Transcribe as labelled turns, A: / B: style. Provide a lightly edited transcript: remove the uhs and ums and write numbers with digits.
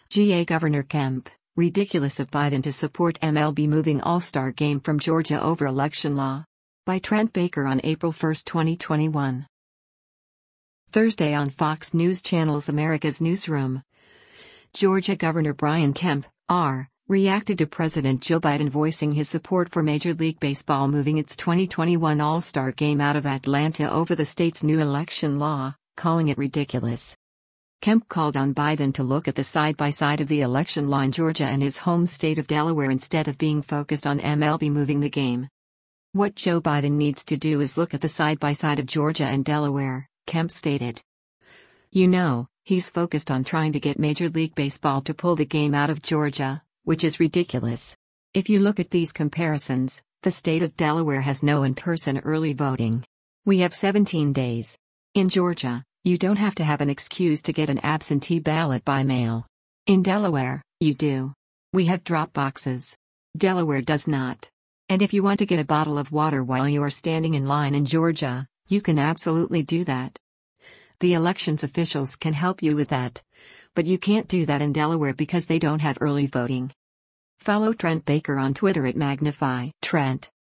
A: GA Governor Kemp, ridiculous of Biden to support MLB moving All-Star Game from Georgia over election law. By Trent Baker on April 1, 2021. Thursday on Fox News Channel's America's Newsroom. Georgia Governor Brian Kemp, R., reacted to President Joe Biden voicing his support for Major League Baseball moving its 2021 All-Star Game out of Atlanta over the state's new election law, calling it ridiculous. Kemp called on Biden to look at the side-by-side of the election law in Georgia and his home state of Delaware instead of being focused on MLB moving the game. What Joe Biden needs to do is look at the side-by-side of Georgia and Delaware, Kemp stated. You know, he's focused on trying to get Major League Baseball to pull the game out of Georgia, which is ridiculous. If you look at these comparisons, the state of Delaware has no in-person early voting. We have 17 days. In Georgia, you don't have to have an excuse to get an absentee ballot by mail. In Delaware, you do. We have drop boxes. Delaware does not. And if you want to get a bottle of water while you are standing in line in Georgia, you can absolutely do that. The elections officials can help you with that. But you can't do that in Delaware because they don't have early voting. Follow Trent Baker on Twitter at Magnify Trent.